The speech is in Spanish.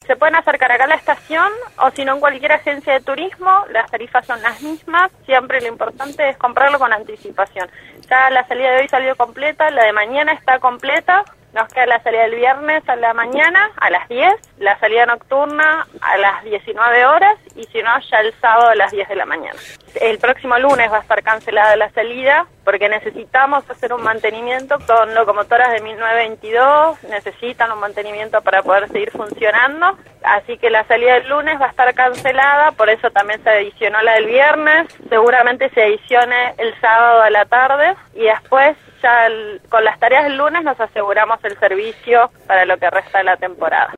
Se pueden acercar acá a la estación o si no en cualquier agencia de turismo, las tarifas son las mismas, siempre lo importante es comprarlo con anticipación. Ya la salida de hoy salió completa, la de mañana está completa, nos queda la salida del viernes a la mañana a las 10, la salida nocturna a las 19 horas y si no ya el sábado a las 10 de la mañana. El próximo lunes va a estar cancelada la salida porque necesitamos hacer un mantenimiento. Son locomotoras de 1922, necesitan un mantenimiento para poder seguir funcionando. Así que la salida del lunes va a estar cancelada, por eso también se adicionó la del viernes. Seguramente se adicione el sábado a la tarde y después ya con las tareas del lunes nos aseguramos el servicio para lo que resta de la temporada.